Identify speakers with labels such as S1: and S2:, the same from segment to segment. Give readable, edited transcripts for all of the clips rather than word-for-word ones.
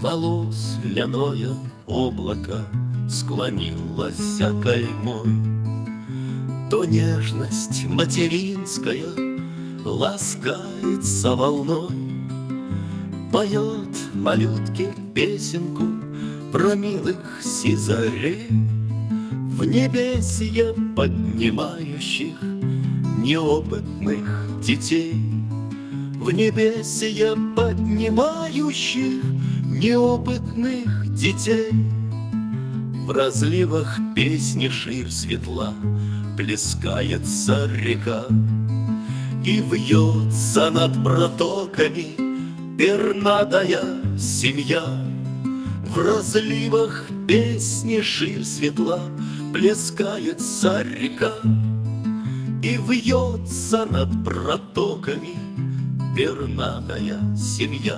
S1: волос ляное облако склонилось каймой, то нежность материнская ласкается волной, поет малютке песенку про милых сизарей, в небесье поднимающих неопытных детей, в небесье поднимающих неопытных детей. В разливах песни ширь светла плескается река, и вьется над протоками пернатая семья. В разливах песни ширь светла плескается река, и вьется над протоками пернатая семья.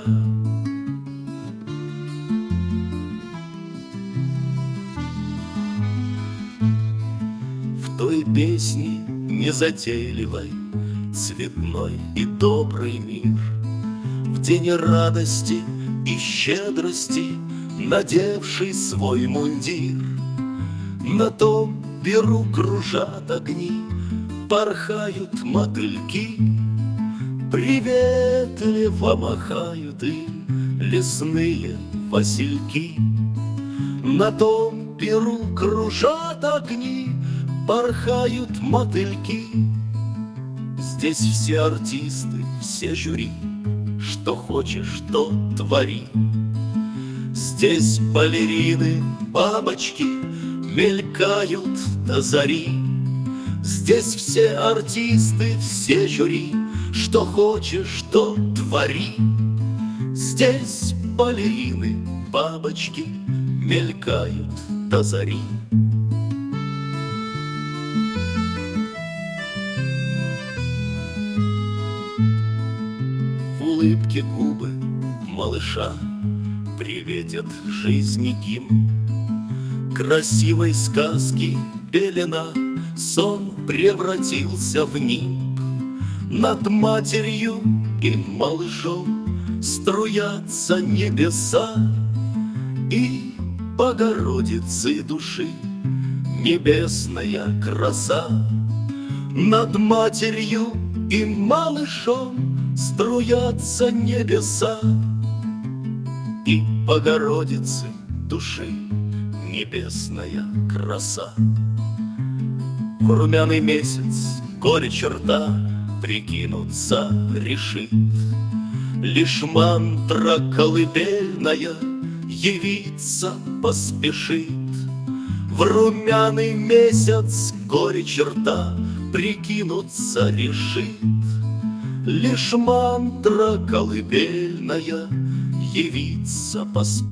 S1: В той песне незатейливой цветной и добрый мир, в день радости и щедрости надевший свой мундир, на том перу кружат огни, порхают мотыльки, приветливо махают им лесные васильки. На том перу кружат огни, порхают мотыльки. Здесь все артисты, все жюри, что хочешь, то твори. Здесь балерины, бабочки мелькают до зари. Здесь все артисты, все жюри, что хочешь, то твори. Здесь балерины, бабочки мелькают до зари. В улыбке губы малыша приветят жизни гимн. Красивой сказки пелена, сон превратился в нимб. Над матерью и малышом струятся небеса, и Богородицы души небесная краса. Над матерью и малышом струятся небеса, и Богородицы души небесная краса. В румяный месяц горечь рта прикинуться решит, лишь мантра колыбельная явиться поспешит. В румяный месяц горечь рта прикинуться решит, лишь мантра колыбельная явиться поспешит.